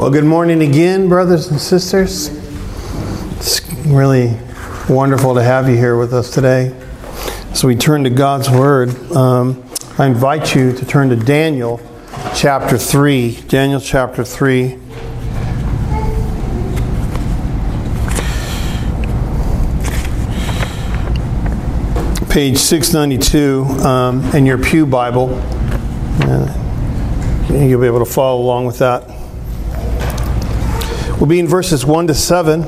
Well, good morning again, brothers and sisters. It's really wonderful to have you here with us today. As we turn to God's Word, I invite you to turn to Daniel chapter 3. Daniel chapter 3. Page 692 in your Pew Bible. You'll be able to follow along with that. We'll be in verses 1 to 7.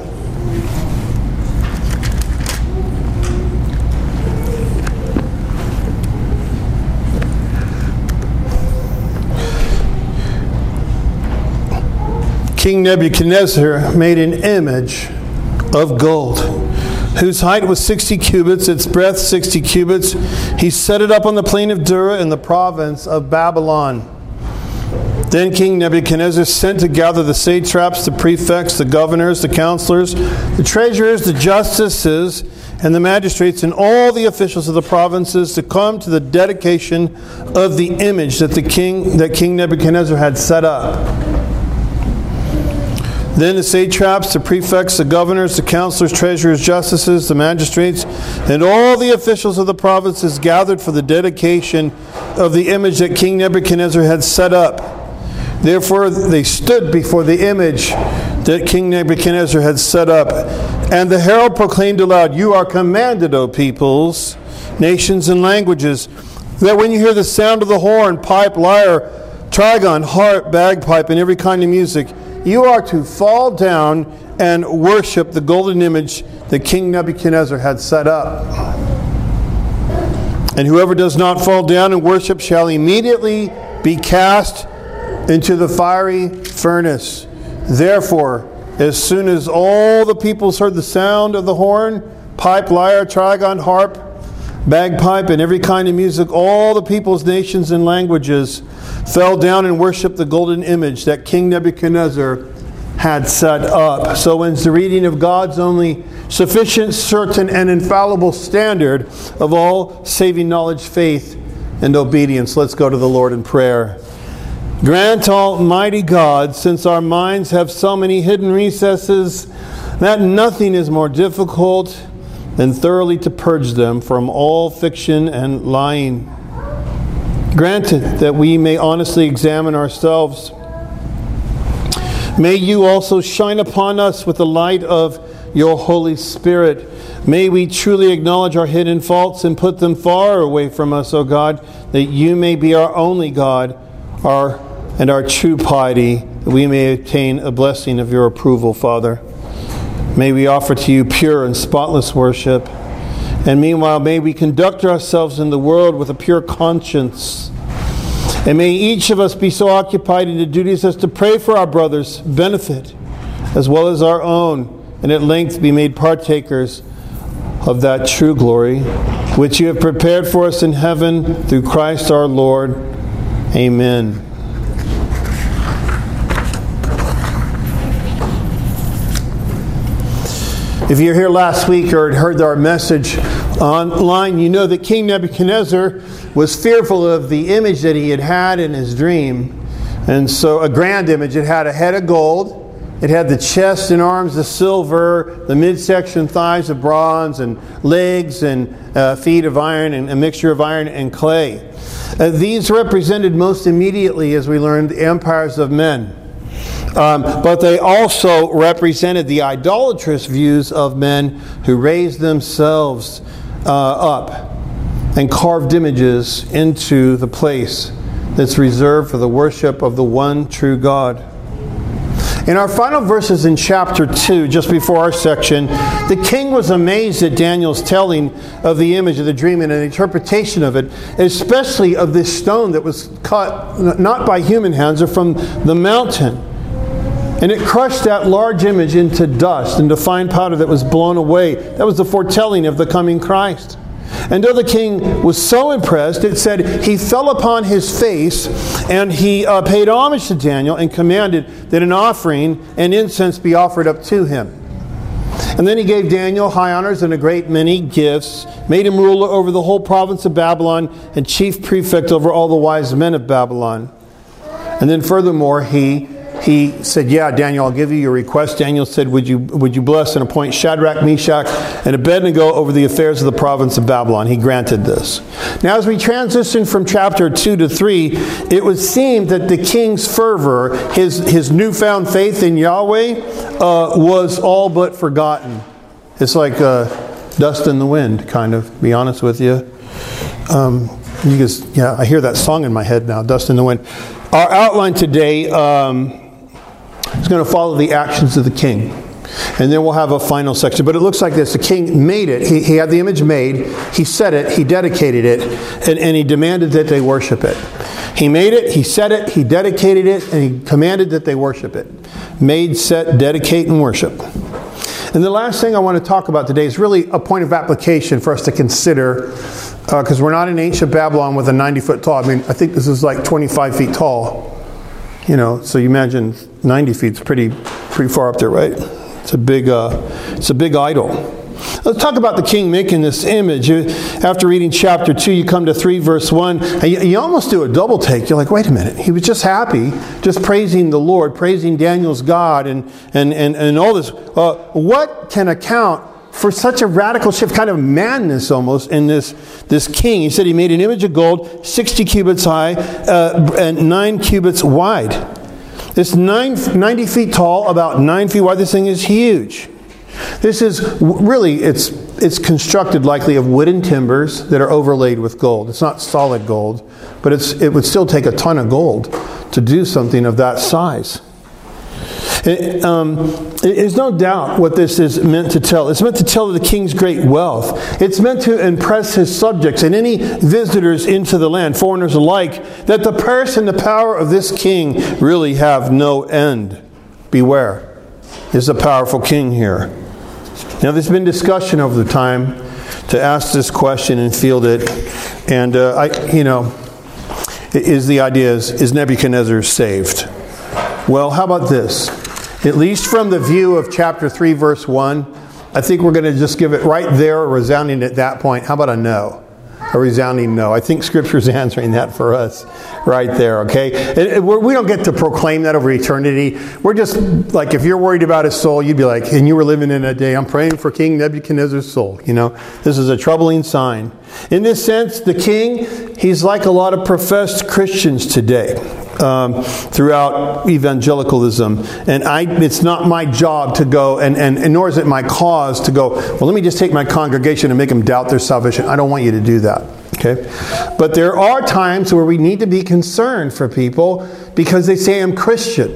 King Nebuchadnezzar made an image of gold, whose height was 60 cubits, its breadth 60 cubits. He set it up on the plain of Dura in the province of Babylon. Then King Nebuchadnezzar sent to gather the satraps, the prefects, the governors, the counselors, the treasurers, the justices, and the magistrates, and all the officials of the provinces to come to the dedication of the image that King Nebuchadnezzar had set up. Then the satraps, the prefects, the governors, the counselors, treasurers, justices, the magistrates, and all the officials of the provinces gathered for the dedication of the image that King Nebuchadnezzar had set up. Therefore they stood before the image that King Nebuchadnezzar had set up. And the herald proclaimed aloud, "You are commanded, O peoples, nations, and languages, that when you hear the sound of the horn, pipe, lyre, trigon, harp, bagpipe, and every kind of music, you are to fall down and worship the golden image that King Nebuchadnezzar had set up. And whoever does not fall down and worship shall immediately be cast into the fiery furnace. Therefore, as soon as all the peoples heard the sound of the horn, pipe, lyre, trigon, harp, bagpipe, and every kind of music, all the peoples, nations, and languages fell down and worshipped the golden image that King Nebuchadnezzar had set up." So ends the reading of God's only sufficient, certain, and infallible standard of all saving knowledge, faith, and obedience. Let's go to the Lord in prayer. Grant, Almighty God, since our minds have so many hidden recesses, that nothing is more difficult than thoroughly to purge them from all fiction and lying. Grant it that we may honestly examine ourselves. May you also shine upon us with the light of your Holy Spirit. May we truly acknowledge our hidden faults and put them far away from us, O God, that you may be our only God, our true piety, that we may obtain a blessing of your approval, Father. May we offer to you pure and spotless worship. And meanwhile, may we conduct ourselves in the world with a pure conscience. And may each of us be so occupied in the duties as to pray for our brothers' benefit, as well as our own, and at length be made partakers of that true glory, which you have prepared for us in heaven through Christ our Lord. Amen. If you're here last week or had heard our message online, you know that King Nebuchadnezzar was fearful of the image that he had had in his dream. And so a grand image. It had a head of gold. It had the chest and arms of silver, the midsection thighs of bronze, and legs and feet of iron, and a mixture of iron and clay. These represented most immediately, as we learned, the empires of men. But they also represented the idolatrous views of men who raised themselves up and carved images into the place that's reserved for the worship of the one true God. In our final verses in chapter 2, just before our section, the king was amazed at Daniel's telling of the image of the dream and an interpretation of it, especially of this stone that was cut not by human hands or from the mountain. And it crushed that large image into dust, into fine powder that was blown away. That was the foretelling of the coming Christ. And though the king was so impressed, it said he fell upon his face and he paid homage to Daniel and commanded that an offering and incense be offered up to him. And then he gave Daniel high honors and a great many gifts, made him ruler over the whole province of Babylon and chief prefect over all the wise men of Babylon. And then furthermore, he he said, yeah, Daniel, I'll give you your request. Daniel said, would you bless and appoint Shadrach, Meshach, and Abednego over the affairs of the province of Babylon? He granted this. Now, as we transition from chapter 2 to 3, it would seem that the king's fervor, his newfound faith in Yahweh, was all but forgotten. It's like dust in the wind, kind of, to be honest with you. I hear that song in my head now, Dust in the Wind. Our outline today is going to follow the actions of the king. And then we'll have a final section. But it looks like this. The king made it. He had the image made. He set it. He dedicated it. And he demanded that they worship it. He made it. He set it. He dedicated it. And he commanded that they worship it. Made, set, dedicate, and worship. And the last thing I want to talk about today is really a point of application for us to consider, because we're not in ancient Babylon with a 90-foot tall. I mean, I think this is like 25 feet tall. You know, so you imagine 90 feet is pretty far up there, right? It's a big idol. Let's talk about the king making this image. After reading chapter 2, you come to 3, verse 1. And you almost do a double take. You're like, wait a minute. He was just happy, just praising the Lord, praising Daniel's God, and all this. What can account for such a radical shift, kind of madness almost, in this king? He said he made an image of gold, 60 cubits high, and 9 cubits wide. It's 90 feet tall, about 9 feet wide. This thing is huge. This is really, it's constructed likely of wooden timbers that are overlaid with gold. It's not solid gold, but it would still take a ton of gold to do something of that size. There's no doubt what this is meant to tell. It's meant to tell of the king's great wealth. It's meant to impress his subjects and any visitors into the land, foreigners alike, that the person, the power of this king really have no end. Beware. There's a powerful king here. Now, there's been discussion over the time to ask this question and field it. And, is Nebuchadnezzar saved? Well, how about this? At least from the view of chapter 3, verse 1, I think we're going to just give it right there, resounding at that point. How about a no? A resounding no. I think Scripture's answering that for us right there, okay? We don't get to proclaim that over eternity. We're just, like, if you're worried about his soul, you'd be like, and you were living in that day, I'm praying for King Nebuchadnezzar's soul. You know, this is a troubling sign. In this sense, the king, he's like a lot of professed Christians today. Throughout evangelicalism, and it's not my job to go, and nor is it my cause to go, well, let me just take my congregation and make them doubt their salvation. I don't want you to do that, okay? But there are times where we need to be concerned for people because they say, I'm Christian.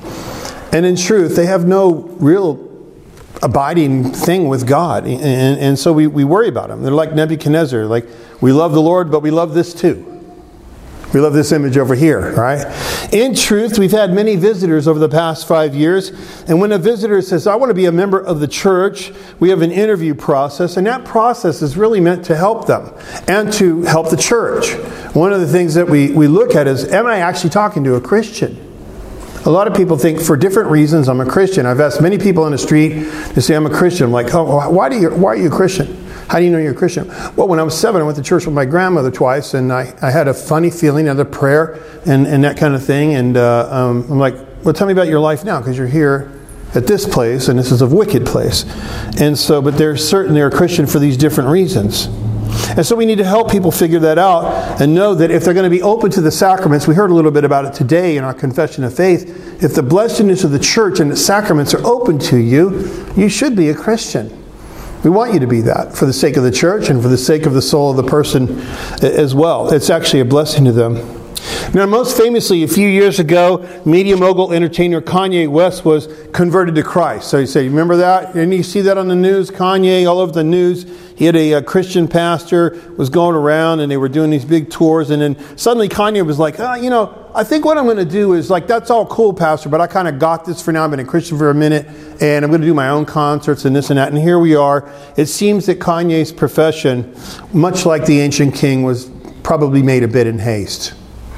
And in truth, they have no real abiding thing with God. And so we worry about them. They're like Nebuchadnezzar, like, we love the Lord, but we love this too. We love this image over here, right? In truth, we've had many visitors over the past 5 years. And when a visitor says, I want to be a member of the church, we have an interview process. And that process is really meant to help them and to help the church. One of the things that we look at is, am I actually talking to a Christian? A lot of people think for different reasons I'm a Christian. I've asked many people on the street to say I'm a Christian. I'm like, oh, why are you a Christian? How do you know you're a Christian? Well, when I was 7, I went to church with my grandmother twice, and I had a funny feeling of the prayer and that kind of thing. And I'm like, well, tell me about your life now, because you're here at this place, and this is a wicked place. And so, but they're a Christian for these different reasons. And so we need to help people figure that out and know that if they're going to be open to the sacraments, we heard a little bit about it today in our confession of faith, if the blessedness of the church and the sacraments are open to you, you should be a Christian. We want you to be that for the sake of the church and for the sake of the soul of the person as well. It's actually a blessing to them. Now, most famously, a few years ago, media mogul entertainer Kanye West was converted to Christ. So you say, remember that? Didn't you see that on the news? Kanye, all over the news. He had a Christian pastor was going around, and they were doing these big tours. And then suddenly Kanye was like, I think what I'm going to do is, like, that's all cool, Pastor, but I kind of got this for now. I've been a Christian for a minute, and I'm going to do my own concerts and this and that. And here we are. It seems that Kanye's profession, much like the ancient king, was probably made a bit in haste.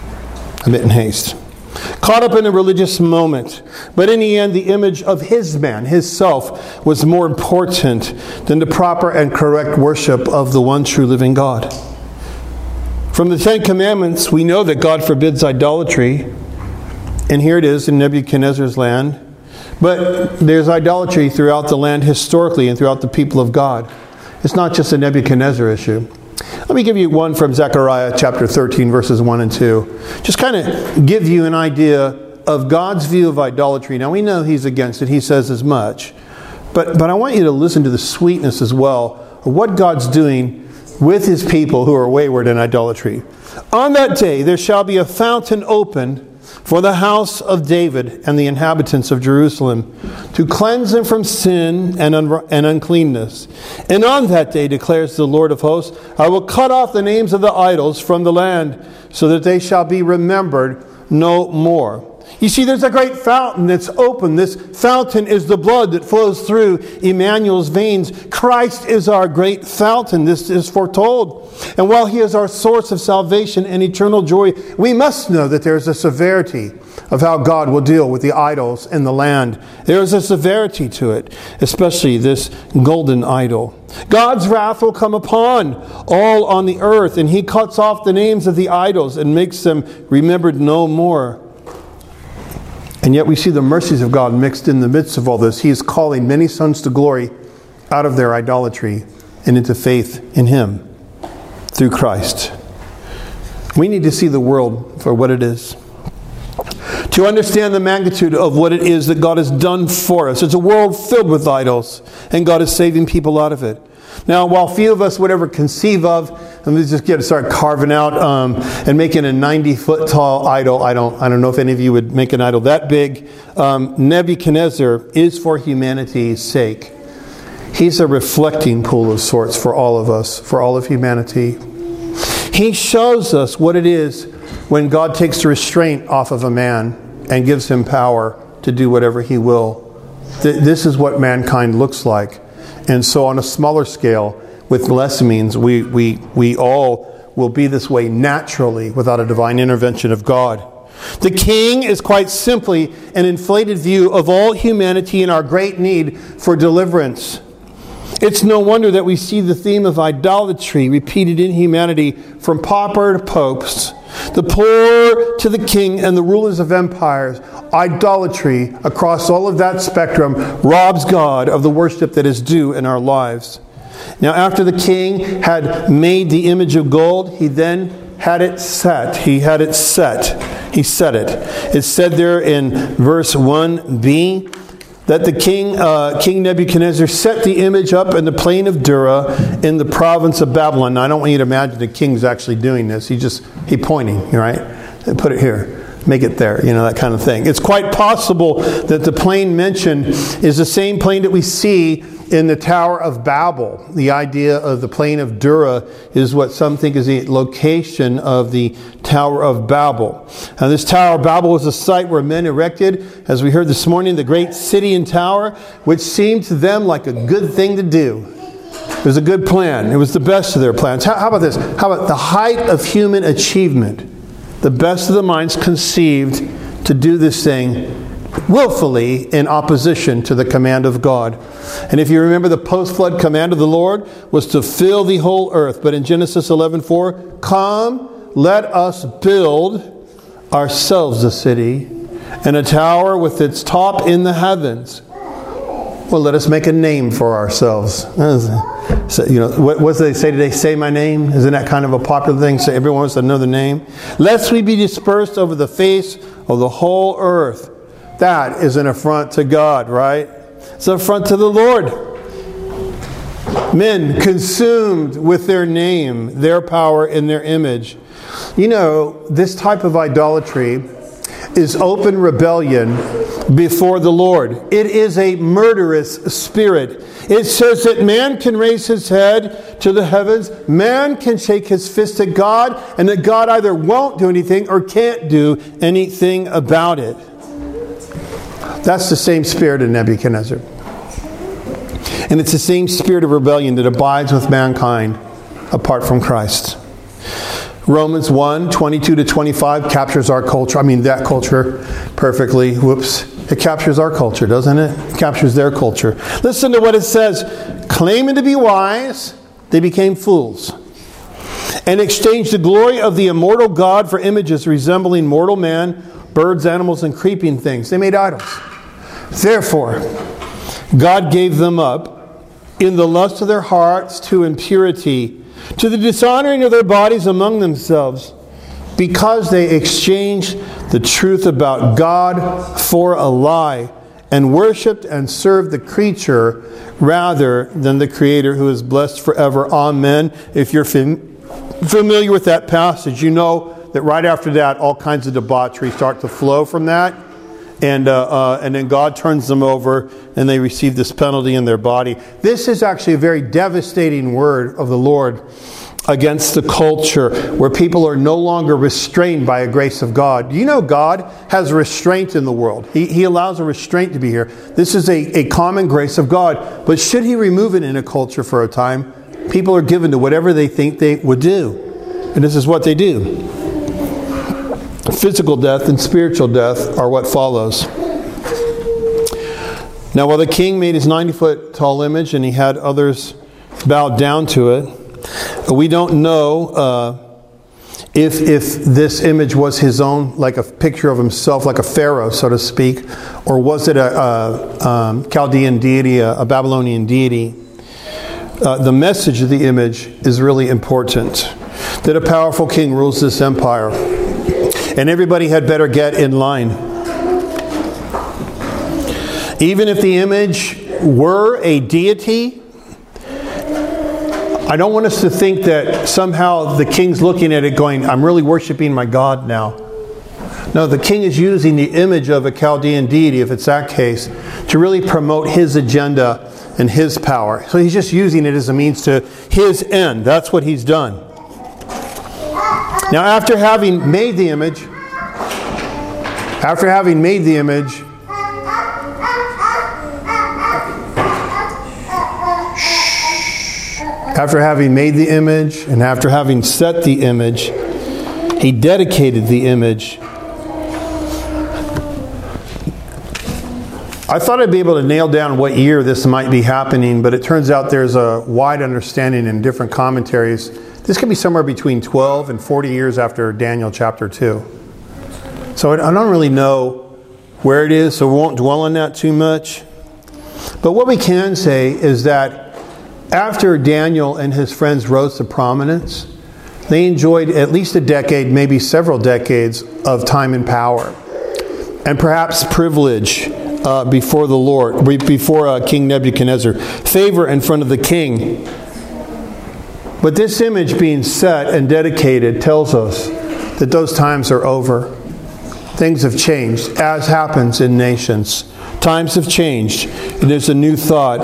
Caught up in a religious moment. But in the end, the image of his man, his self, was more important than the proper and correct worship of the one true living God. From the Ten Commandments, we know that God forbids idolatry. And here it is in Nebuchadnezzar's land. But there's idolatry throughout the land historically and throughout the people of God. It's not just a Nebuchadnezzar issue. Let me give you one from Zechariah chapter 13, verses 1 and 2. Just kind of give you an idea of God's view of idolatry. Now, we know He's against it. He says as much. But I want you to listen to the sweetness as well of what God's doing with His people who are wayward in idolatry. On that day there shall be a fountain opened for the house of David and the inhabitants of Jerusalem, to cleanse them from sin and uncleanness. And on that day, declares the Lord of hosts, I will cut off the names of the idols from the land, so that they shall be remembered no more. You see, there's a great fountain that's open. This fountain is the blood that flows through Emmanuel's veins. Christ is our great fountain. This is foretold. And while He is our source of salvation and eternal joy, we must know that there's a severity of how God will deal with the idols in the land. There is a severity to it, especially this golden idol. God's wrath will come upon all on the earth, and He cuts off the names of the idols and makes them remembered no more. And yet we see the mercies of God mixed in the midst of all this. He is calling many sons to glory out of their idolatry and into faith in Him through Christ. We need to see the world for what it is, to understand the magnitude of what it is that God has done for us. It's a world filled with idols, and God is saving people out of it. Now, while few of us would ever conceive of, let me just start carving out and making a 90-foot tall idol. I don't know if any of you would make an idol that big. Nebuchadnezzar is for humanity's sake. He's a reflecting pool of sorts for all of us, for all of humanity. He shows us what it is when God takes the restraint off of a man and gives him power to do whatever He will. This is what mankind looks like. And so on a smaller scale, with less means, we all will be this way naturally without a divine intervention of God. The king is quite simply an inflated view of all humanity and our great need for deliverance. It's no wonder that we see the theme of idolatry repeated in humanity from pauper to popes, the poor to the king and the rulers of empires. Idolatry across all of that spectrum robs God of the worship that is due in our lives. Now, after the king had made the image of gold, he then had it set. He had it set. He set it. It's said there in verse 1b that the King Nebuchadnezzar set the image up in the plain of Dura in the province of Babylon. Now, I don't want you to imagine the king's actually doing this. He's pointing, right? Put it here. Make it there, that kind of thing. It's quite possible that the plain mentioned is the same plain that we see in the Tower of Babel. The idea of the plain of Dura is what some think is the location of the Tower of Babel. Now, this Tower of Babel was a site where men erected, as we heard this morning, the great city and tower, which seemed to them like a good thing to do. It was a good plan. It was the best of their plans. How about this? How about the height of human achievement? The best of the minds conceived to do this thing willfully in opposition to the command of God. And if you remember, the post-flood command of the Lord was to fill the whole earth. But in Genesis 11:4, come, let us build ourselves a city and a tower with its top in the heavens. Well, let us make a name for ourselves. So, what do they say today? Say my name? Isn't that kind of a popular thing? So everyone wants to know the name. Lest we be dispersed over the face of the whole earth. That is an affront to God, right? It's an affront to the Lord. Men consumed with their name, their power, and their image. This type of idolatry is open rebellion before the Lord. It is a murderous spirit. It says that man can raise his head to the heavens, man can shake his fist at God, and that God either won't do anything or can't do anything about it. That's the same spirit of Nebuchadnezzar. And it's the same spirit of rebellion that abides with mankind apart from Christ. Romans 1:22-25 captures our culture. That culture perfectly. It captures our culture, doesn't it? It captures their culture. Listen to what it says. Claiming to be wise, they became fools, and exchanged the glory of the immortal God for images resembling mortal man, birds, animals, and creeping things. They made idols. Therefore, God gave them up in the lust of their hearts to impurity, to the dishonoring of their bodies among themselves, because they exchanged the truth about God for a lie, and worshipped and served the creature rather than the Creator, who is blessed forever. Amen. If you're familiar with that passage, you know that right after that, all kinds of debauchery start to flow from that. And then God turns them over, and they receive this penalty in their body. This is actually a very devastating word of the Lord against the culture where people are no longer restrained by a grace of God. You know, God has restraint in the world. He allows a restraint to be here. This is a common grace of God. But should He remove it in a culture for a time, people are given to whatever they think they would do. And this is what they do. Physical death and spiritual death are what follows. Now, while the king made his 90-foot tall image and he had others bow down to it, we don't know if this image was his own, like a picture of himself, like a pharaoh, so to speak, or was it a Chaldean deity, a Babylonian deity. The message of the image is really important. That a powerful king rules this empire. And everybody had better get in line. Even if the image were a deity, I don't want us to think that somehow the king's looking at it going, I'm really worshiping my God now. No, the king is using the image of a Chaldean deity, if it's that case, to really promote his agenda and his power. So he's just using it as a means to his end. That's what he's done. Now, after having made the image, after having made the image and after having set the image, he dedicated the image. I thought I'd be able to nail down what year this might be happening, but it turns out there's a wide understanding in different commentaries. This could be somewhere between 12 and 40 years after Daniel chapter 2. So I don't really know where it is, so we won't dwell on that too much. But what we can say is that after Daniel and his friends rose to prominence, they enjoyed at least a decade, maybe several decades of time and power, and perhaps privilege before the Lord, before King Nebuchadnezzar, favor in front of the king. But this image being set and dedicated tells us that those times are over. Things have changed, as happens in nations. Times have changed, and there's a new thought.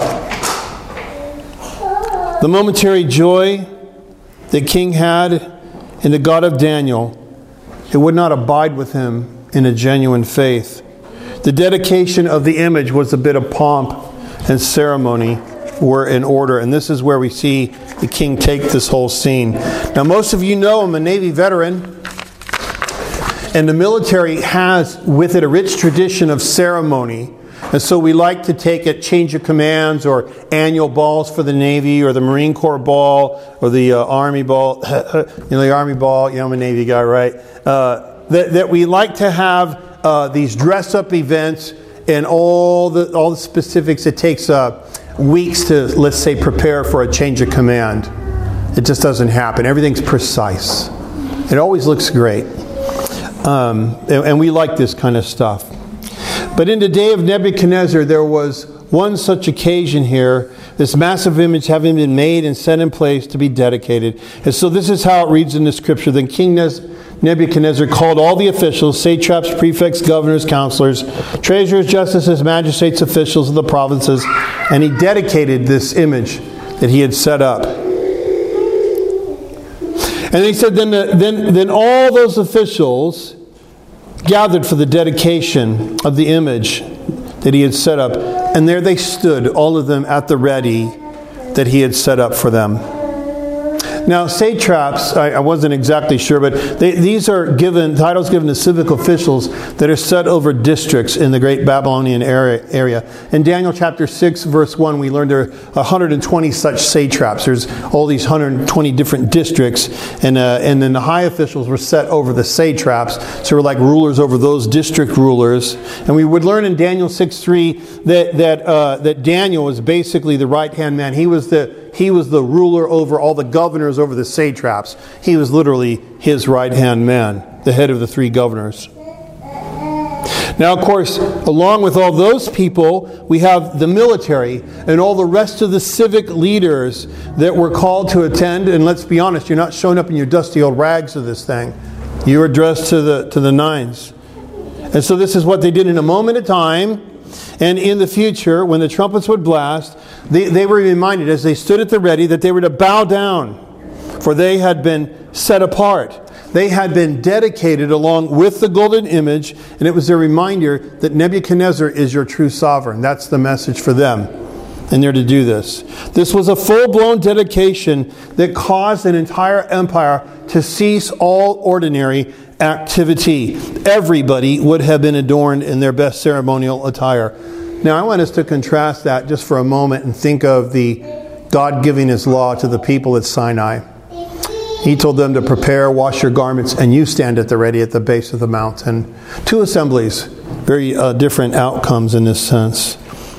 The momentary joy the king had in the God of Daniel, it would not abide with him in a genuine faith. The dedication of the image was a bit of pomp and ceremony were in order. And this is where we see the king take this whole scene. Now, most of you know I'm a Navy veteran. And the military has with it a rich tradition of ceremony. And so we like to take a change of commands or annual balls for the Navy or the Marine Corps ball or the Army ball. The Army ball, I'm a Navy guy, right? That we like to have these dress-up events and all the specifics. It takes weeks to, let's say, prepare for a change of command. It just doesn't happen. Everything's precise. It always looks great. And we like this kind of stuff. But in the day of Nebuchadnezzar, there was one such occasion here, this massive image having been made and set in place to be dedicated. And so this is how it reads in the scripture. Then King Nebuchadnezzar called all the officials, satraps, prefects, governors, counselors, treasurers, justices, magistrates, officials of the provinces, and he dedicated this image that he had set up. And he said, then all those officials gathered for the dedication of the image that he had set up. And there they stood, all of them at the ready that he had set up for them. Now, satraps, I wasn't exactly sure, but these are titles given to civic officials that are set over districts in the great Babylonian area. In Daniel chapter 6, verse 1, we learned there are 120 such satraps. There's all these 120 different districts, and then the high officials were set over the satraps, so we're like rulers over those district rulers. And we would learn in Daniel 6:3 that Daniel was basically the right-hand man. He was the ruler over all the governors over the satraps. He was literally his right-hand man, the head of the three governors. Now, of course, along with all those people, we have the military and all the rest of the civic leaders that were called to attend. And let's be honest, you're not showing up in your dusty old rags to this thing. You are dressed to the nines. And so this is what they did in a moment of time. And in the future, when the trumpets would blast, they were reminded as they stood at the ready that they were to bow down, for they had been set apart. They had been dedicated along with the golden image, and it was a reminder that Nebuchadnezzar is your true sovereign. That's the message for them. And they're to do this. This was a full-blown dedication that caused an entire empire to cease all ordinary activity. Everybody would have been adorned in their best ceremonial attire. Now, I want us to contrast that just for a moment and think of the God giving His law to the people at Sinai. He told them to prepare, wash your garments, and you stand at the ready at the base of the mountain. Two assemblies, very different outcomes in this sense.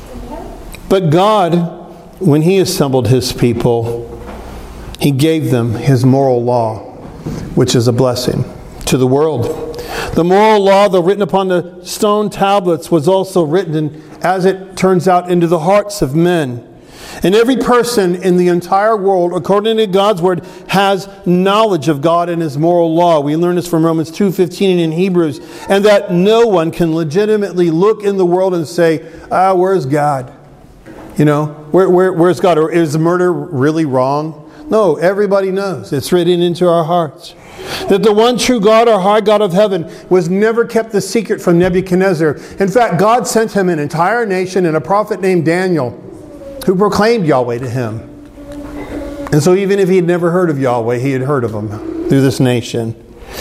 But God, when He assembled His people, He gave them His moral law, which is a blessing to the world. The moral law, though written upon the stone tablets, was also written, as it turns out, into the hearts of men. And every person in the entire world, according to God's Word, has knowledge of God and His moral law. We learn this from Romans 2:15 and in Hebrews. And that no one can legitimately look in the world and say, where's God? You know, where's God? Or is murder really wrong? No, everybody knows. It's written into our hearts. That the one true God, our high God of heaven, was never kept the secret from Nebuchadnezzar. In fact, God sent him an entire nation and a prophet named Daniel who proclaimed Yahweh to him. And so even if he had never heard of Yahweh, he had heard of him through this nation.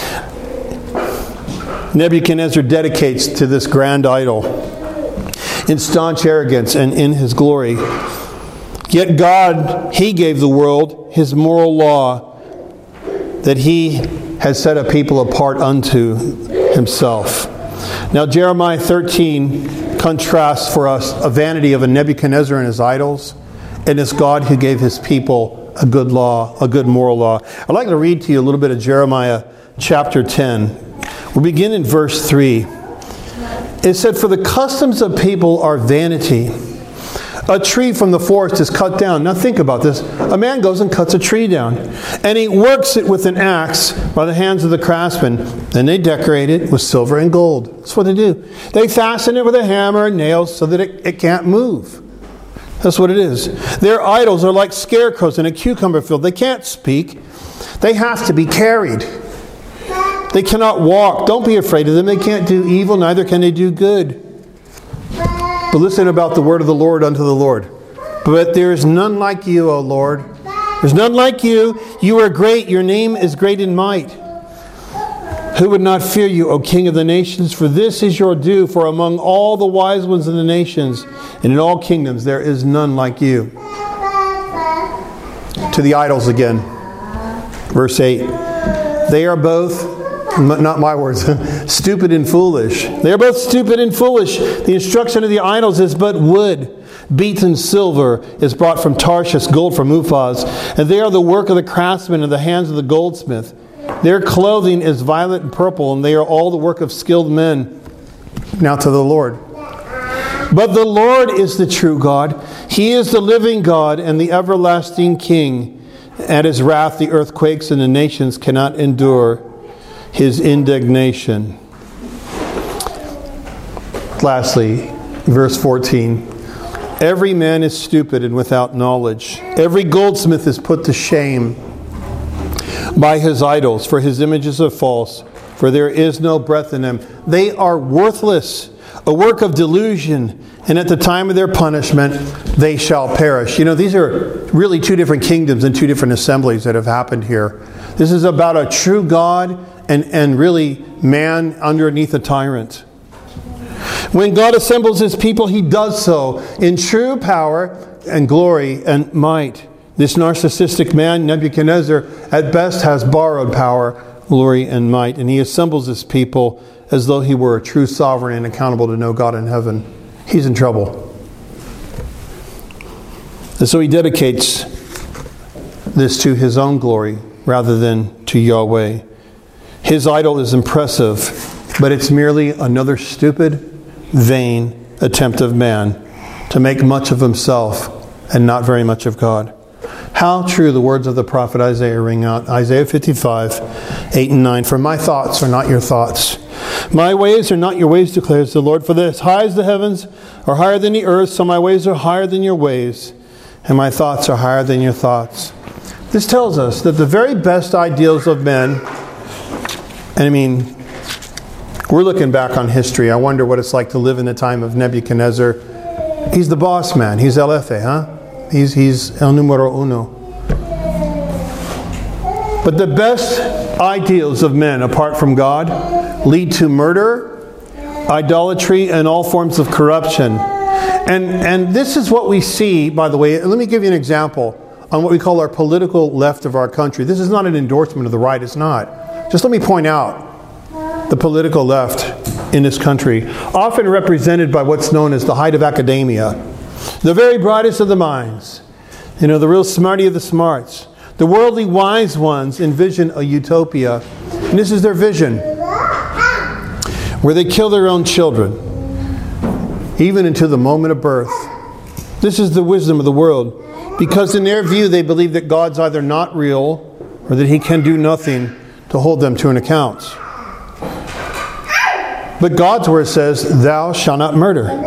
Nebuchadnezzar dedicates to this grand idol in staunch arrogance and in his glory. Yet God, He gave the world His moral law that He has set a people apart unto Himself. Now Jeremiah 13 contrasts for us a vanity of a Nebuchadnezzar and his idols, and it's God who gave His people a good law, a good moral law. I'd like to read to you a little bit of Jeremiah chapter 10. We'll begin in verse 3. It said, "For the customs of people are vanity. A tree from the forest is cut down." Now think about this. A man goes and cuts a tree down, and he works it with an axe by the hands of the craftsmen. Then they decorate it with silver and gold. That's what they do. They fasten it with a hammer and nails so that it can't move. That's what it is. Their idols are like scarecrows in a cucumber field. They can't speak. They have to be carried. They cannot walk. Don't be afraid of them. They can't do evil, neither can they do good. But listen about the word of the Lord unto the Lord. "But there is none like you, O Lord. There's none like you. You are great. Your name is great in might. Who would not fear you, O King of the nations? For this is your due. For among all the wise ones in the nations and in all kingdoms, there is none like you." To the idols again. Verse 8. "They are both," not my words, "stupid and foolish. They are both stupid and foolish. The instruction of the idols is but wood. Beaten silver is brought from Tarshish, gold from Uphaz. And they are the work of the craftsman in the hands of the goldsmith. Their clothing is violet and purple, and they are all the work of skilled men." Now to the Lord. "But the Lord is the true God. He is the living God and the everlasting King. At His wrath the earth quakes, and the nations cannot endure His indignation." Lastly, verse 14. "Every man is stupid and without knowledge. Every goldsmith is put to shame by his idols, for his images are false, for there is no breath in them. They are worthless, a work of delusion, and at the time of their punishment, they shall perish. You know, these are really two different kingdoms and two different assemblies that have happened here. This is about a true God and really man underneath a tyrant. When God assembles His people, He does so in true power and glory and might. This narcissistic man, Nebuchadnezzar, at best has borrowed power, glory, and might. And he assembles His people as though he were a true sovereign and accountable to no God in heaven. He's in trouble. And so he dedicates this to his own glory rather than to Yahweh. His idol is impressive, but it's merely another stupid, vain attempt of man to make much of himself and not very much of God. How true the words of the prophet Isaiah ring out. Isaiah 55, 8 and 9. For my thoughts are not your thoughts. My ways are not your ways, declares the Lord. For as high as the heavens are higher than the earth, so my ways are higher than your ways, and my thoughts are higher than your thoughts. This tells us that the very best ideals of men, and I mean, we're looking back on history. I wonder what it's like to live in the time of Nebuchadnezzar. He's the boss man. He's El Efe, huh? He's el numero uno. But the best ideals of men, apart from God, lead to murder, idolatry, and all forms of corruption. And this is what we see, by the way. Let me give you an example on what we call our political left of our country. This is not an endorsement of the right. It's not. Just let me point out the political left in this country, often represented by what's known as the height of academia. The very brightest of the minds. You know, the real smarty of the smarts. The worldly wise ones envision a utopia. And this is their vision. Where they kill their own children. Even until the moment of birth. This is the wisdom of the world. Because in their view, they believe that God's either not real or that He can do nothing to hold them to an account. But God's word says, thou shalt not murder.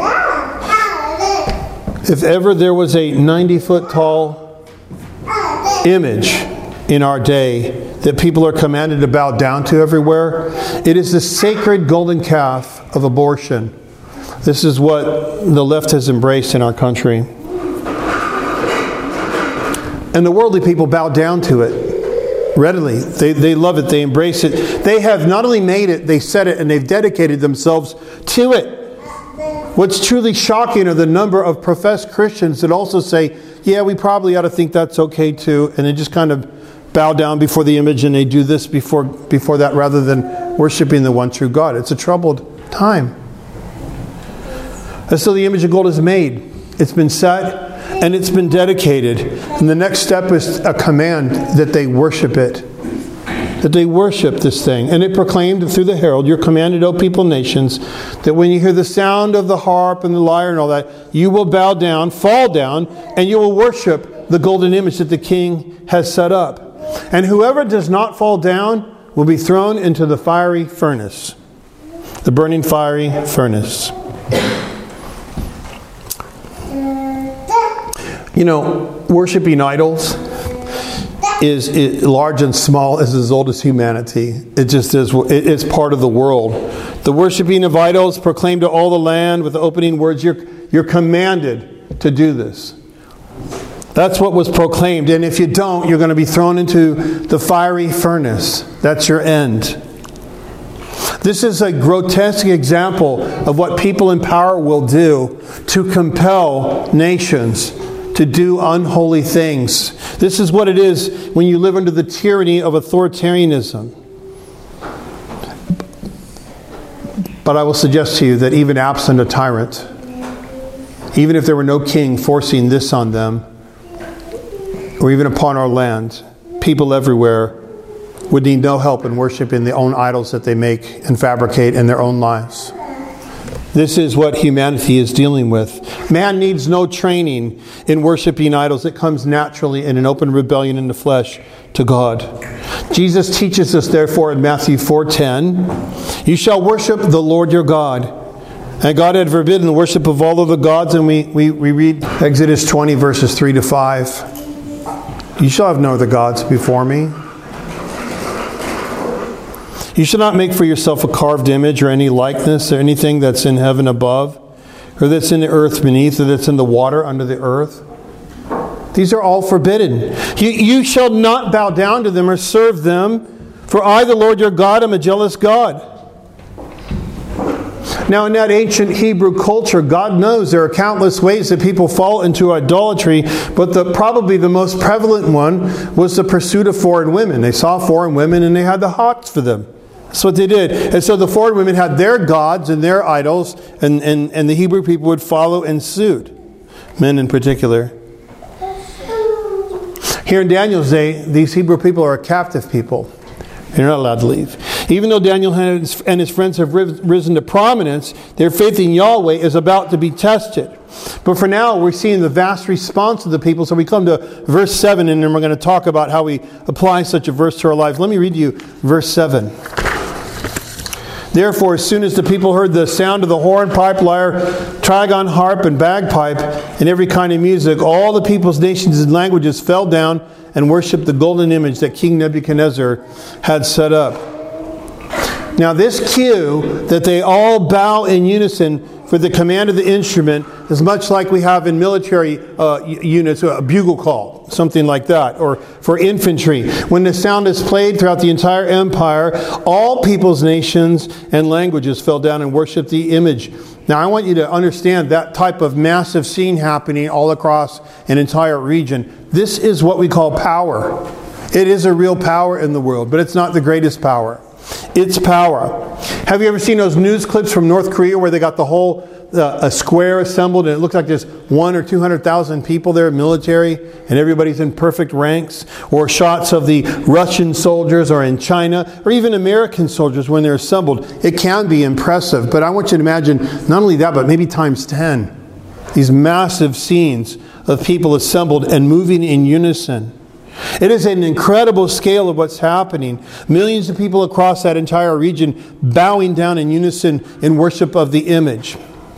If ever there was a 90-foot tall image in our day that people are commanded to bow down to everywhere, it is the sacred golden calf of abortion. This is what the left has embraced in our country. And the worldly people bow down to it readily. They love it. They embrace it. They have not only made it, they said it, and they've dedicated themselves to it. What's truly shocking are the number of professed Christians that also say, yeah, we probably ought to think that's okay too. And they just kind of bow down before the image and they do this before that rather than worshiping the one true God. It's a troubled time. And so the image of gold is made. It's been set and it's been dedicated. And the next step is a command that they worship it. That they worship this thing. And it proclaimed through the herald, you're commanded, O people, nations, that when you hear the sound of the harp and the lyre and all that, you will bow down, fall down, and you will worship the golden image that the king has set up. And whoever does not fall down will be thrown into the fiery furnace. The burning fiery furnace. You know, worshiping idols is large and small, is as old as humanity. It just is. It's part of the world. The worshiping of idols proclaimed to all the land with the opening words, you're commanded to do this. That's what was proclaimed. And if you don't, you're going to be thrown into the fiery furnace. That's your end. This is a grotesque example of what people in power will do to compel nations to do unholy things. This is what it is when you live under the tyranny of authoritarianism. But I will suggest to you that even absent a tyrant, even if there were no king forcing this on them, or even upon our land, people everywhere would need no help in worshiping the own idols that they make and fabricate in their own lives. This is what humanity is dealing with. Man needs no training in worshiping idols. It comes naturally in an open rebellion in the flesh to God. Jesus teaches us, therefore, in Matthew 4:10, you shall worship the Lord your God. And God had forbidden the worship of all of the gods. And we read Exodus 20, verses 3 to 5. You shall have no other gods before me. You shall not make for yourself a carved image or any likeness or anything that's in heaven above, or that's in the earth beneath, or that's in the water under the earth. These are all forbidden. You shall not bow down to them or serve them, for I, the Lord your God, am a jealous God. Now, in that ancient Hebrew culture, God knows there are countless ways that people fall into idolatry, but probably the most prevalent one was the pursuit of foreign women. They saw foreign women and they had the hots for them. That's what they did. And so the foreign women had their gods and their idols, and the Hebrew people would follow and suit, men in particular. Here in Daniel's day, these Hebrew people are a captive people. They're not allowed to leave. Even though Daniel and his friends have risen to prominence, their faith in Yahweh is about to be tested. But for now, we're seeing the vast response of the people. So we come to verse 7, and then we're going to talk about how we apply such a verse to our lives. Let me read you verse 7. Therefore, as soon as the people heard the sound of the horn, pipe, lyre, trigon, harp, and bagpipe, and every kind of music, all the peoples, nations, and languages fell down and worshipped the golden image that King Nebuchadnezzar had set up. Now, this cue that they all bow in unison for the command of the instrument is much like we have in military units, a bugle call, something like that, or for infantry. When the sound is played throughout the entire empire, all peoples, nations, and languages fell down and worshipped the image. Now, I want you to understand that type of massive scene happening all across an entire region. This is what we call power. It is a real power in the world, but it's not the greatest power. It's power. Have you ever seen those news clips from North Korea where they got the whole a square assembled and it looks like there's 100,000 or 200,000 people there, military, and everybody's in perfect ranks? Or shots of the Russian soldiers or in China, or even American soldiers when they're assembled. It can be impressive, but I want you to imagine not only that, but maybe times 10. These massive scenes of people assembled and moving in unison. It is an incredible scale of what's happening. Millions of people across that entire region bowing down in unison in worship of the image.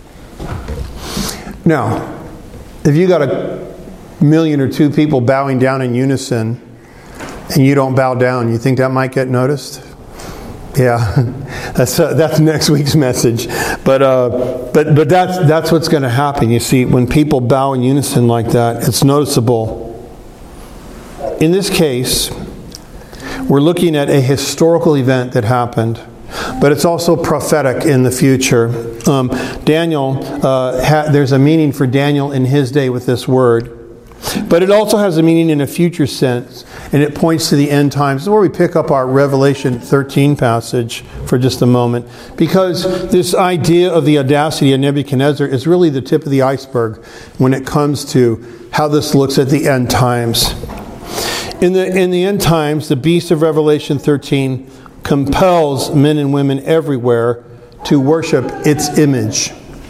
Now, if you got 1 million or 2 people bowing down in unison and you don't bow down, you think that might get noticed? Yeah, that's next week's message. But that's what's going to happen. You see, when people bow in unison like that, it's noticeable. In this case, we're looking at a historical event that happened, but it's also prophetic in the future. Daniel, there's a meaning for Daniel in his day with this word, but it also has a meaning in a future sense, and it points to the end times. This is where we pick up our Revelation 13 passage for just a moment, because this idea of the audacity of Nebuchadnezzar is really the tip of the iceberg when it comes to how this looks at the end times. In the end times, the beast of Revelation 13 compels men and women everywhere to worship its image,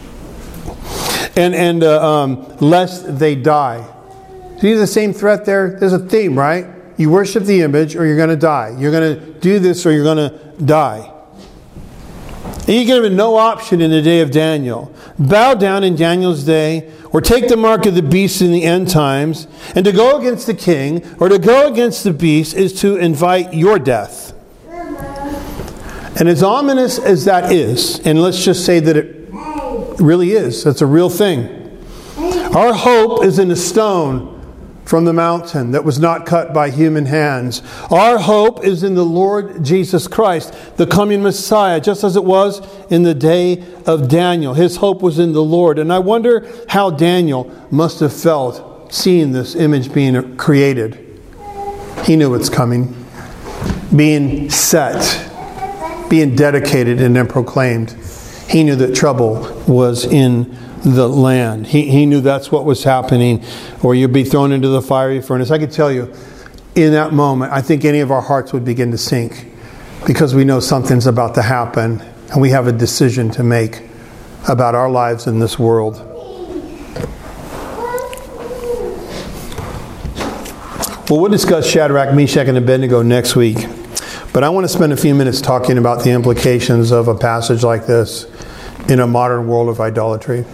and lest they die. See the same threat there? There's a theme, right? You worship the image or you're going to die. You're going to do this or you're going to die. And you give him no option in the day of Daniel. Bow down in Daniel's day, or take the mark of the beast in the end times, and to go against the king, or to go against the beast, is to invite your death. And as ominous as that is, and let's just say that it really is, that's a real thing. Our hope is in a stone from the mountain that was not cut by human hands. Our hope is in the Lord Jesus Christ, the coming Messiah, just as it was in the day of Daniel. His hope was in the Lord. And I wonder how Daniel must have felt seeing this image being created. He knew it's coming, being set, being dedicated and then proclaimed. He knew that trouble was in the land. He knew that's what was happening, or you'd be thrown into the fiery furnace. I could tell you, in that moment, I think any of our hearts would begin to sink, because we know something's about to happen, and we have a decision to make about our lives in this world. Well, we'll discuss Shadrach, Meshach, and Abednego next week, but I want to spend a few minutes talking about the implications of a passage like this in a modern world of idolatry.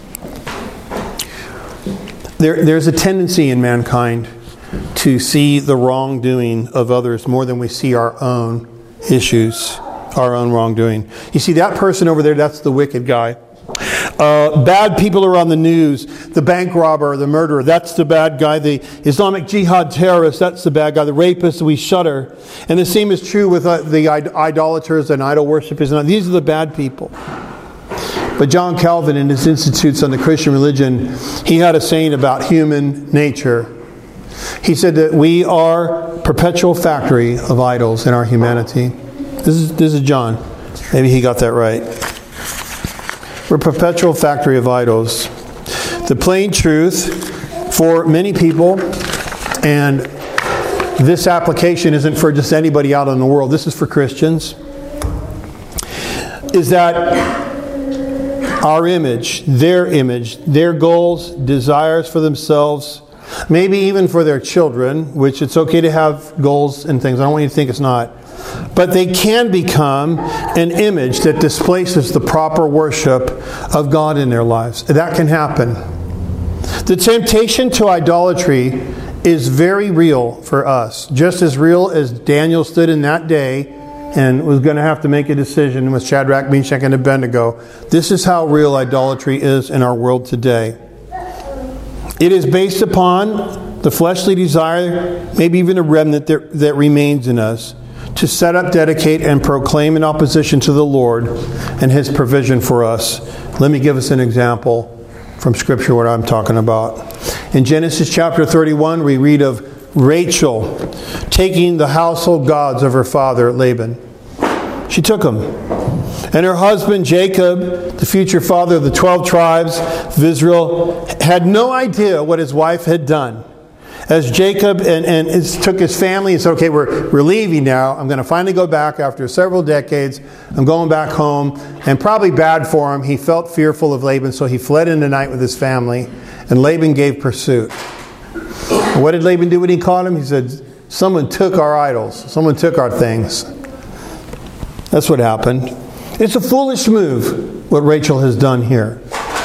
There's a tendency in mankind to see the wrongdoing of others more than we see our own issues, our own wrongdoing. You see, that person over there, that's the wicked guy. Bad people are on the news. The bank robber, the murderer, that's the bad guy. The Islamic Jihad terrorist, that's the bad guy. The rapist, we shudder. And the same is true with the idolaters and idol worshippers. These are the bad people. But John Calvin, in his Institutes on the Christian Religion, he had a saying about human nature. He said that we are a perpetual factory of idols in our humanity. This is John. Maybe he got that right. We're a perpetual factory of idols. The plain truth for many people, and this application isn't for just anybody out in the world, this is for Christians, is that our image, their goals, desires for themselves, maybe even for their children, which it's okay to have goals and things. I don't want you to think it's not. But they can become an image that displaces the proper worship of God in their lives. That can happen. The temptation to idolatry is very real for us. Just as real as Daniel stood in that day and was going to have to make a decision with Shadrach, Meshach, and Abednego. This is how real idolatry is in our world today. It is based upon the fleshly desire, maybe even a remnant that remains in us, to set up, dedicate, and proclaim in opposition to the Lord and His provision for us. Let me give us an example from Scripture what I'm talking about. In Genesis chapter 31, we read of Rachel taking the household gods of her father Laban. She took them. And her husband Jacob, the future father of the 12 tribes of Israel, had no idea what his wife had done. As Jacob took his family and said, okay, we're leaving now. I'm going to finally go back after several decades. I'm going back home. And probably bad for him, he felt fearful of Laban, so he fled in the night with his family. And Laban gave pursuit. What did Laban do when he caught him? He said, someone took our idols. Someone took our things. That's what happened. It's a foolish move, what Rachel has done here.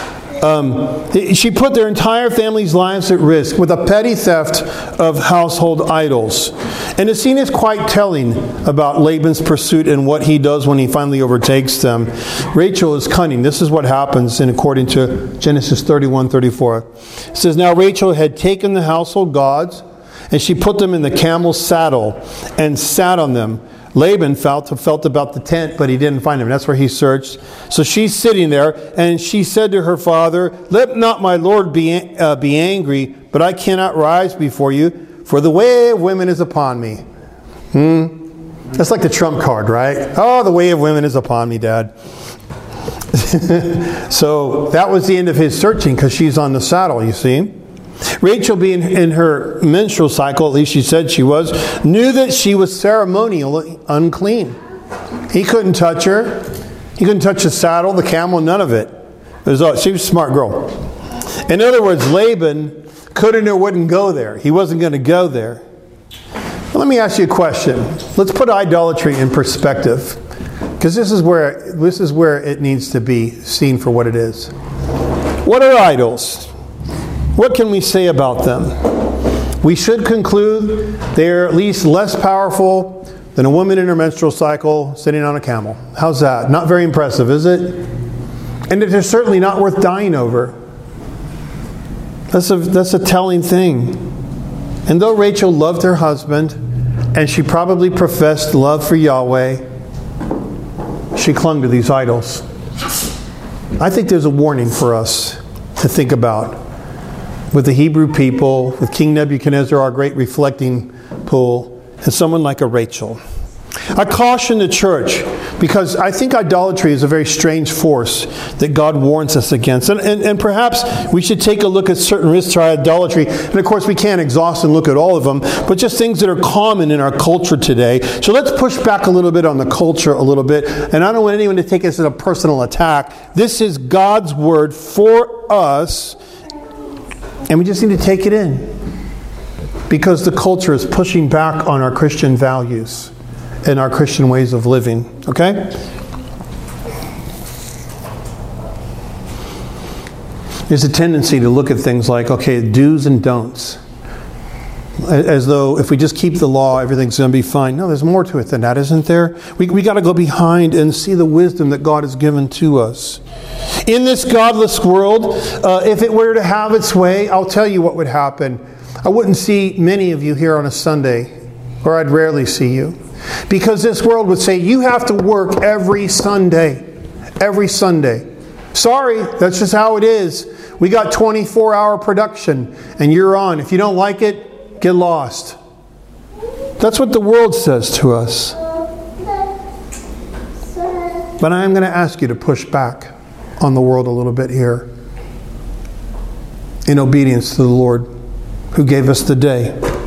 She put their entire family's lives at risk with a petty theft of household idols. And the scene is quite telling about Laban's pursuit and what he does when he finally overtakes them. Rachel is cunning. This is what happens according to Genesis 31:34. It says, now Rachel had taken the household gods, and she put them in the camel's saddle and sat on them. Laban felt about the tent, but he didn't find him. That's where he searched. So she's sitting there, and she said to her father, let not my Lord be angry, but I cannot rise before you, for the way of women is upon me. That's like the trump card, right? Oh, the way of women is upon me, Dad. So that was the end of his searching, because she's on the saddle, you see. Rachel, being in her menstrual cycle, at least she said she was, knew that she was ceremonially unclean. He couldn't touch her. He couldn't touch the saddle, the camel, none of it. She was a smart girl. In other words, Laban couldn't or wouldn't go there. He wasn't going to go there. Well, let me ask you a question. Let's put idolatry in perspective, because this is where it needs to be seen for what it is. What are idols? What can we say about them? We should conclude they're at least less powerful than a woman in her menstrual cycle sitting on a camel. How's that? Not very impressive, is it? And they're certainly not worth dying over. That's a telling thing. And though Rachel loved her husband, and she probably professed love for Yahweh, she clung to these idols. I think there's a warning for us to think about. With the Hebrew people, with King Nebuchadnezzar, our great reflecting pool, and someone like a Rachel. I caution the church because I think idolatry is a very strange force that God warns us against. And perhaps we should take a look at certain risks to idolatry. And of course we can't exhaust and look at all of them, but just things that are common in our culture today. So let's push back a little bit on the culture a little bit. And I don't want anyone to take this as a personal attack. This is God's word for us. And we just need to take it in. Because the culture is pushing back on our Christian values and our Christian ways of living. Okay? There's a tendency to look at things like, okay, do's and don'ts. as though if we just keep the law, everything's going to be fine. No, there's more to it than that, isn't there? We got to go behind and see the wisdom that God has given to us. In this godless world, if it were to have its way, I'll tell you what would happen. I wouldn't see many of you here on a Sunday, or I'd rarely see you. Because this world would say, you have to work every Sunday. Every Sunday. Sorry, that's just how it is. We got 24-hour production, and you're on. If you don't like it, get lost. That's what the world says to us. But I'm going to ask you to push back on the world a little bit here, in obedience to the Lord who gave us the day.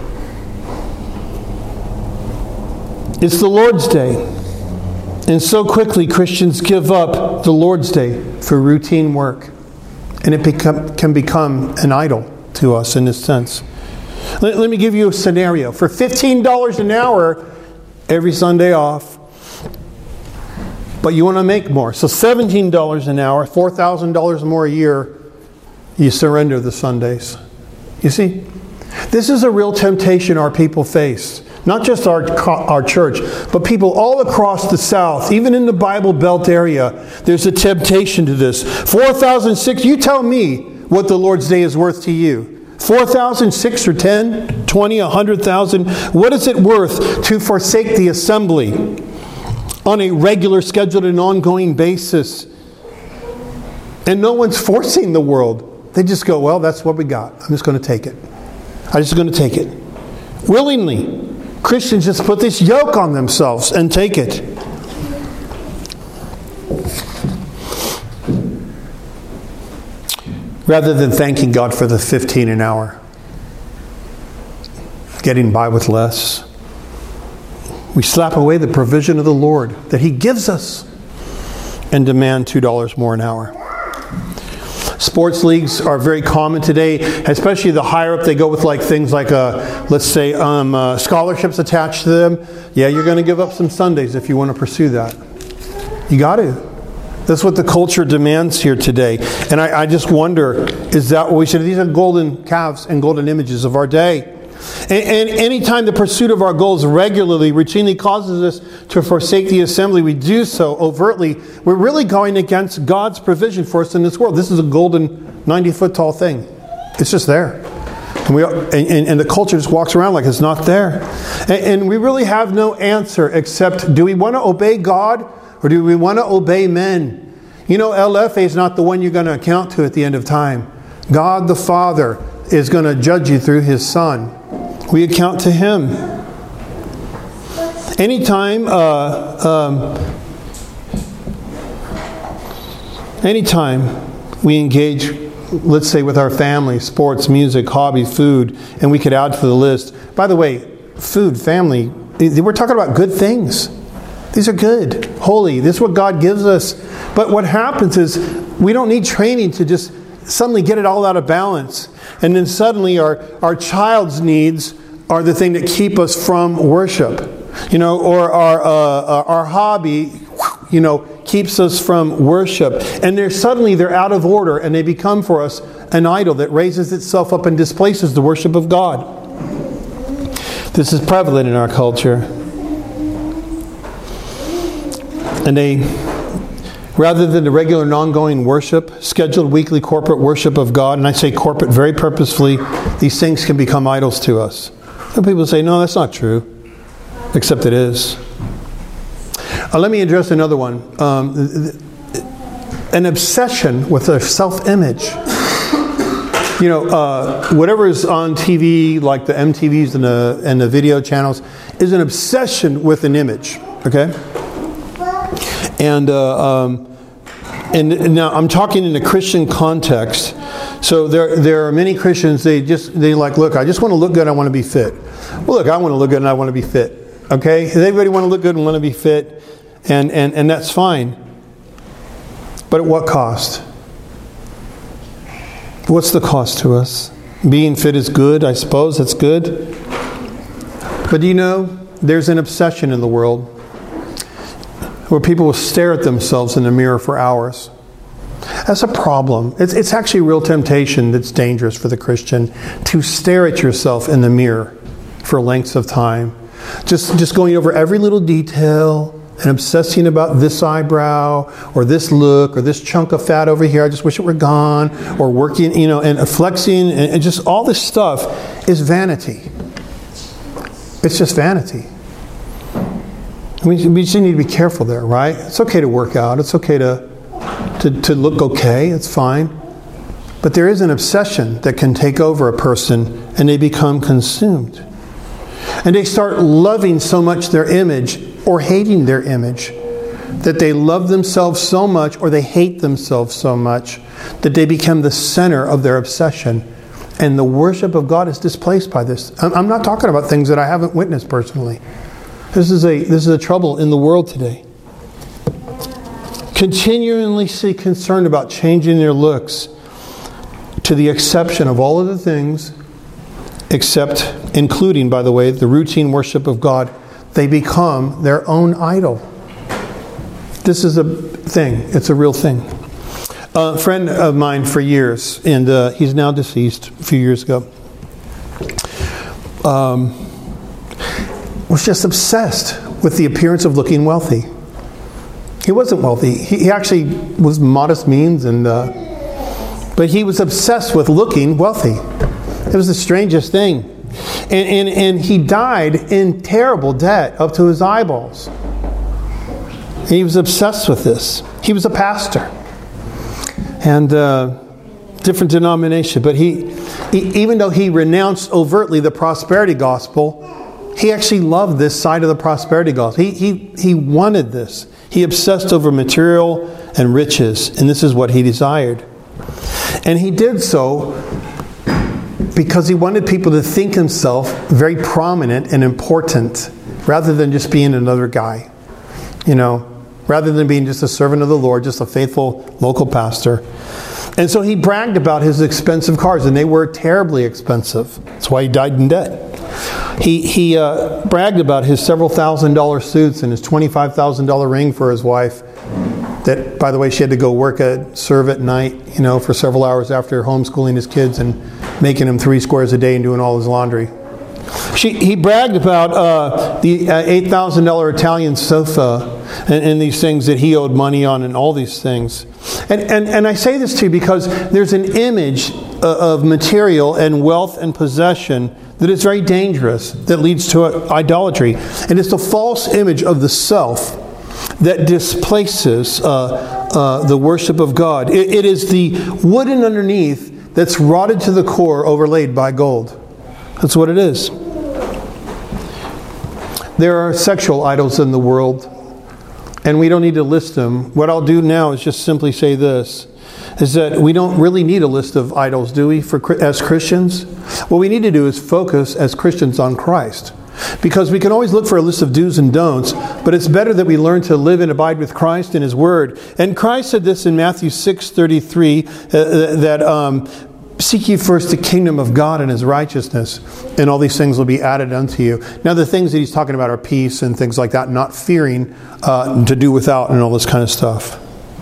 It's the Lord's day. And so quickly Christians give up the Lord's day for routine work. And it can become an idol to us in this sense. Let me give you a scenario. For $15 an hour, every Sunday off, but you want to make more. So $17 an hour, $4,000 more a year, you surrender the Sundays. You see? This is a real temptation our people face. Not just our church, but people all across the South, even in the Bible Belt area, there's a temptation to this. 4,006, you tell me what the Lord's Day is worth to you. 4,000, 6 or 10, 20, 100,000. What is it worth to forsake the assembly on a regular, scheduled, and ongoing basis? And no one's forcing the world. They just go, well, that's what we got. I'm just going to take it. I'm just going to take it. Willingly. Christians just put this yoke on themselves and take it. Rather than thanking God for the 15 an hour, getting by with less, we slap away the provision of the Lord that He gives us and demand $2 more an hour. Sports leagues are very common today, especially the higher up they go with things like, let's say, scholarships attached to them. Yeah, you're going to give up some Sundays if you want to pursue that. You got to. That's what the culture demands here today. And I just wonder, is that what we should? These are golden calves and golden images of our day. And anytime the pursuit of our goals regularly, routinely causes us to forsake the assembly, we do so overtly. We're really going against God's provision for us in this world. This is a golden 90-foot-tall thing. It's just there. And the culture just walks around like it's not there. And we really have no answer except, do we want to obey God or do we want to obey men? You know, LFA is not the one you're going to account to at the end of time. God the Father is going to judge you through His Son. We account to Him. Anytime we engage, let's say, with our family, sports, music, hobbies, food, and we could add to the list. By the way, food, family, we're talking about good things. These are good, holy. This is what God gives us. But what happens is we don't need training to just suddenly get it all out of balance. And then suddenly our child's needs are the thing that keep us from worship. Or our hobby, keeps us from worship. And they're out of order and they become for us an idol that raises itself up and displaces the worship of God. This is prevalent in our culture. And rather than the regular and ongoing worship, scheduled weekly corporate worship of God, and I say corporate very purposefully, these things can become idols to us. And people say, no, that's not true. Except it is. Let me address another one. An obsession with a self-image. Whatever is on TV, like the MTVs and the video channels, is an obsession with an image. Okay? And now I'm talking in a Christian context. So there are many Christians, they look, I just want to look good, I want to be fit. Well, look, I want to look good and I want to be fit. Okay? Does everybody want to look good and want to be fit? And that's fine. But at what cost? What's the cost to us? Being fit is good, I suppose, that's good. But there's an obsession in the world where people will stare at themselves in the mirror for hours. That's a problem. It's actually a real temptation that's dangerous for the Christian to stare at yourself in the mirror for lengths of time. Just going over every little detail and obsessing about this eyebrow or this look or this chunk of fat over here. I just wish it were gone. Or working, and flexing and just all this stuff is vanity. It's just vanity. We just need to be careful there, right? It's okay to work out. It's okay to look okay. It's fine. But there is an obsession that can take over a person and they become consumed. And they start loving so much their image or hating their image that they love themselves so much or they hate themselves so much that they become the center of their obsession. And the worship of God is displaced by this. I'm not talking about things that I haven't witnessed personally. This is a trouble in the world today. Continually concerned about changing their looks to the exception of all of the things, including, by the way, the routine worship of God. They become their own idol. This is a thing. It's a real thing. A friend of mine for years, and he's now deceased a few years ago, was just obsessed with the appearance of looking wealthy. He wasn't wealthy. He actually was modest means, but he was obsessed with looking wealthy. It was the strangest thing. And he died in terrible debt up to his eyeballs. And he was obsessed with this. He was a pastor. And different denomination. But he even though he renounced overtly the prosperity gospel, he actually loved this side of the prosperity gospel. He wanted this. He obsessed over material and riches. And this is what he desired. And he did so because he wanted people to think himself very prominent and important rather than just being another guy. Rather than being just a servant of the Lord, just a faithful local pastor. And so he bragged about his expensive cars, and they were terribly expensive. That's why he died in debt. He bragged about his several $1,000 suits and his $25,000 ring for his wife. That, by the way, she had to go serve at night, for several hours after homeschooling his kids and making him 3 squares a day and doing all his laundry. He bragged about the $8,000 Italian sofa and these things that he owed money on and all these things. And I say this to you because there's an image of material and wealth and possession that is very dangerous, that leads to idolatry. And it's the false image of the self that displaces the worship of God. It is the wooden underneath that's rotted to the core, overlaid by gold. That's what it is. There are sexual idols in the world, and we don't need to list them. What I'll do now is just simply say this, is that we don't really need a list of idols, do we, as Christians? What we need to do is focus as Christians on Christ. Because we can always look for a list of do's and don'ts, but it's better that we learn to live and abide with Christ and His Word. And Christ said this in Matthew 6:33, that seek ye first the kingdom of God and His righteousness, and all these things will be added unto you. Now the things that He's talking about are peace and things like that, not fearing to do without and all this kind of stuff.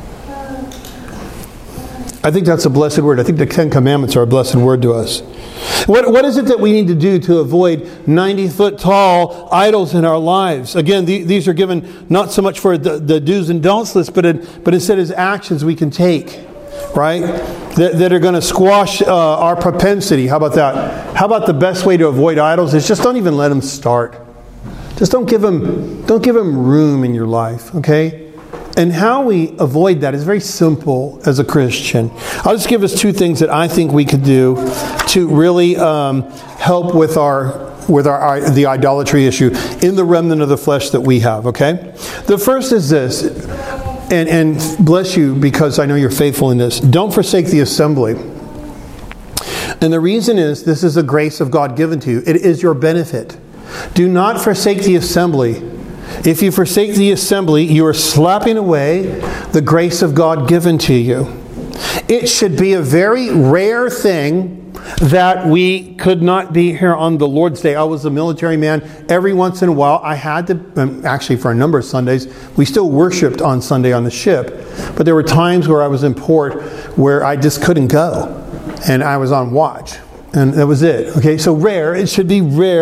I think that's a blessed word. I think the 10 Commandments are a blessed word to us. What is it that we need to do to avoid 90-foot tall idols in our lives? Again, these are given not so much for the do's and don'ts list, but instead as actions we can take, right? That are going to squash our propensity. How about that? How about the best way to avoid idols is just don't even let them start. Just don't give them room in your life, okay? And how we avoid that is very simple as a Christian. I'll just give us 2 things that I think we could do to really help with the idolatry issue in the remnant of the flesh that we have, okay? The first is this, and bless you because I know you're faithful in this. Don't forsake the assembly. And the reason is, this is a grace of God given to you. It is your benefit. Do not forsake the assembly. If you forsake the assembly, you are slapping away the grace of God given to you. It should be a very rare thing that we could not be here on the Lord's Day. I was a military man. Every once in a while, I had to, actually for a number of Sundays, we still worshipped on Sunday on the ship. But there were times where I was in port where I just couldn't go. And I was on watch. And that was it. Okay, so rare. It should be rare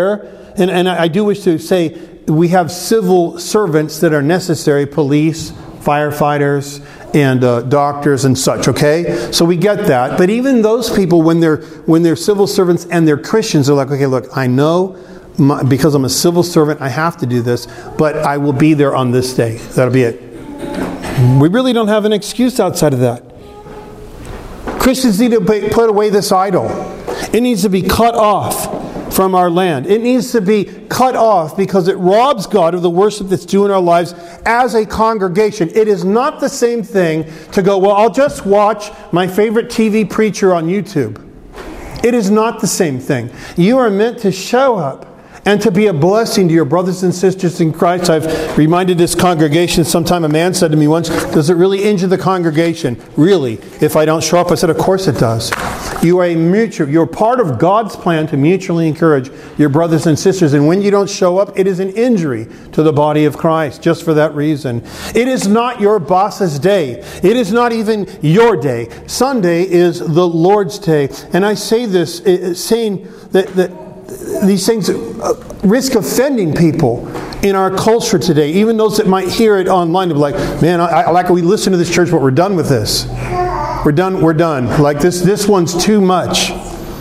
and I do wish to say we have civil servants that are necessary, police, firefighters, and doctors and such, okay? So we get that. But even those people, when they're civil servants and they're Christians, they're like, okay, look, I know because I'm a civil servant, I have to do this, but I will be there on this day. That'll be it. We really don't have an excuse outside of that. Christians need to put away this idol. It needs to be cut off from our land. It needs to be cut off because it robs God of the worship that's due in our lives as a congregation. It is not the same thing to go, well, I'll just watch my favorite TV preacher on YouTube. It is not the same thing. You are meant to show up and to be a blessing to your brothers and sisters in Christ. I've reminded this congregation sometime, a man said to me once, does it really injure the congregation? Really? If I don't show up? I said, of course it does. You're part of God's plan to mutually encourage your brothers and sisters. And when you don't show up, it is an injury to the body of Christ, just for that reason. It is not your boss's day. It is not even your day. Sunday is the Lord's day. And I say this, saying that these things risk offending people in our culture today. Even those that might hear it online, they'll be like, man, I like we listen to this church, but we're done with this. We're done. Like this one's too much.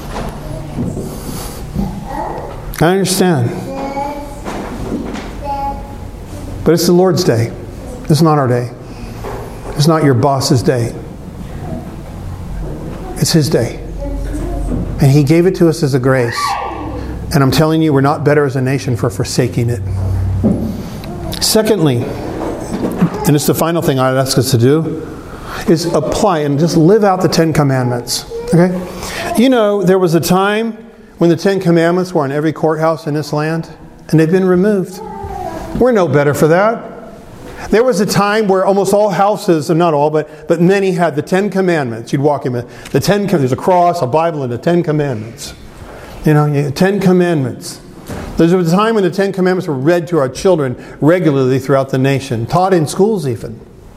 I understand. But it's the Lord's day. It's not our day. It's not your boss's day. It's His day. And He gave it to us as a grace. And I'm telling you, we're not better as a nation for forsaking it. Secondly, and it's the final thing I'd ask us to do, is apply and just live out the Ten Commandments. Okay? You know, there was a time when the Ten Commandments were on every courthouse in this land, and they've been removed. We're no better for that. There was a time where almost all houses, not all, but many had the Ten Commandments. You'd walk in, there's a cross, a Bible, and the Ten Commandments. You know, 10 Commandments. There was a time when the 10 Commandments were read to our children regularly throughout the nation, taught in schools even.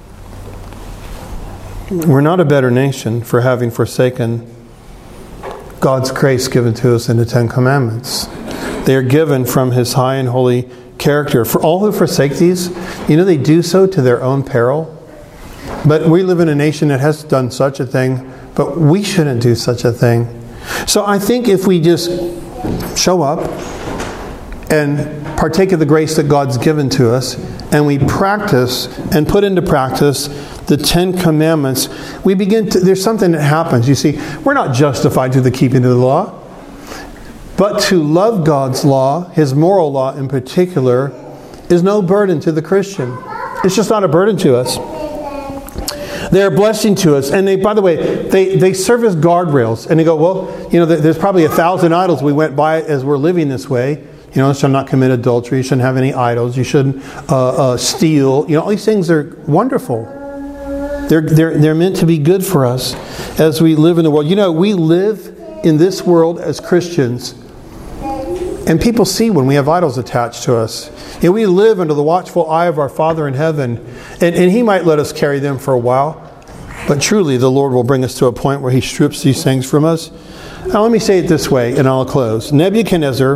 We're not a better nation for having forsaken God's grace given to us in the 10 Commandments. They are given from His high and holy character. For all who forsake these, you know, they do so to their own peril. But we live in a nation that has done such a thing, but we shouldn't do such a thing. So I think if we just show up and partake of the grace that God's given to us, and we practice and put into practice the 10 Commandments, there's something that happens. You see, we're not justified through the keeping of the law, but to love God's law, His moral law in particular, is no burden to the Christian. It's just not a burden to us. They're a blessing to us. And by the way, they serve as guardrails. And they go, well, you know, there's probably 1,000 idols we went by as we're living this way. You know, you shall not commit adultery. You shouldn't have any idols. You shouldn't steal. You know, all these things are wonderful. They're meant to be good for us as we live in the world. You know, we live in this world as Christians, and people see when we have idols attached to us. You know, we live under the watchful eye of our Father in heaven, and He might let us carry them for a while, but truly the Lord will bring us to a point where He strips these things from us. Now let me say it this way, and I'll close. Nebuchadnezzar,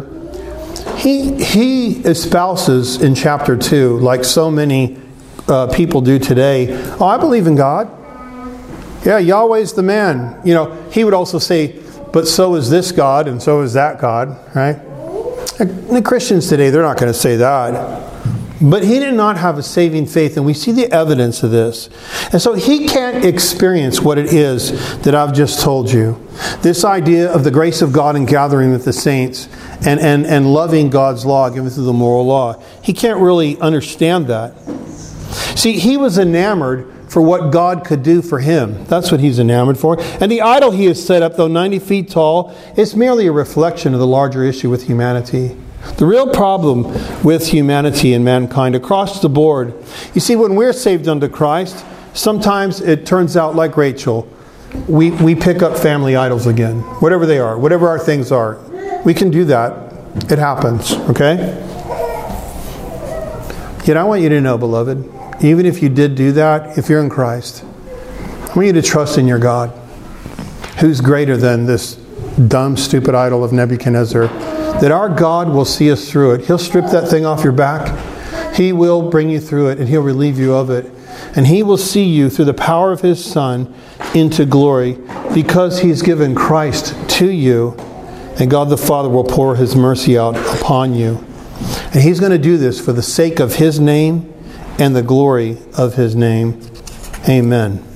he espouses in chapter 2, like so many people do today, oh, I believe in God. Yeah, Yahweh's the man. You know, he would also say, but so is this God, and so is that God, right? The Christians today, they're not going to say that. But he did not have a saving faith, and we see the evidence of this. And so he can't experience what it is that I've just told you. This idea of the grace of God and gathering with the saints and loving God's law given through the moral law. He can't really understand that. See, he was enamored for what God could do for him. That's what he's enamored for. And the idol he has set up, though 90 feet tall, is merely a reflection of the larger issue with humanity. The real problem with humanity and mankind across the board, you see, when we're saved unto Christ, sometimes it turns out like Rachel. We pick up family idols again, whatever they are, whatever our things are. We can do that. It happens, okay? Yet I want you to know, beloved, even if you did do that, if you're in Christ, I want you to trust in your God, who's greater than this dumb, stupid idol of Nebuchadnezzar, that our God will see us through it. He'll strip that thing off your back. He will bring you through it, and He'll relieve you of it. And He will see you through the power of His Son into glory, because He's given Christ to you, and God the Father will pour His mercy out upon you. And He's going to do this for the sake of His name and the glory of His name. Amen.